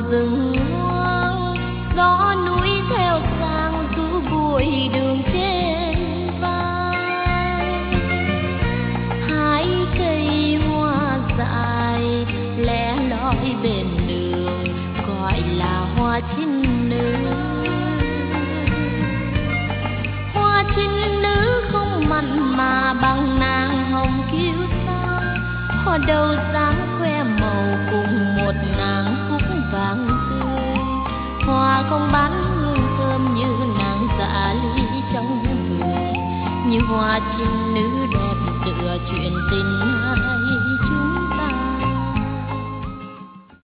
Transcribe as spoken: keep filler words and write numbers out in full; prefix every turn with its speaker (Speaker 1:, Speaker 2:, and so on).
Speaker 1: rừng hoang, gió núi theo sang rũ bụi đường trên vai. Hai cây hoa dại lẻ loi bên đường gọi là hoa chinh nữ. Hoa chinh nữ không mặn mà bằng nàng hồng kiêu sa, hoa đầu dáng khoe màu cùng một nàng cúc vàng tươi. Hoa không bán hương thơm như nàng dạ ly trong người, như hoa chinh nữ đẹp tựa chuyện tình hai.